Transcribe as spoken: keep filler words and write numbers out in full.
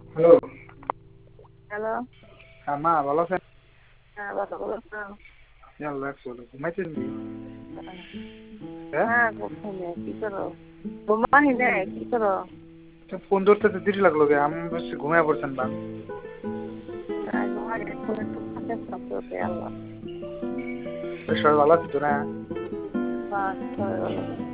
Hello. Hello. হ্যাঁ মা ভালো আছেন? হ্যাঁ বাবা ভালো আছো? আল্লাহ রাখছে। ঘুমাইছেন নি? হ্যাঁ? হ্যাঁ ঘুমাই নাই, কি করো? ঘুমাই নাই, কি করো? ফোন ধরতে তো দেরি লাগলো গে, আমি বলছি ঘুমায় পড়ছেন বা। হ্যাঁ ঘুমাই নাই, ফোনে একটু ফাঁকে ফাঁকে আল্লাহ। সবাই ভালো আছে তো না? হ্যাঁ সবাই ভালো।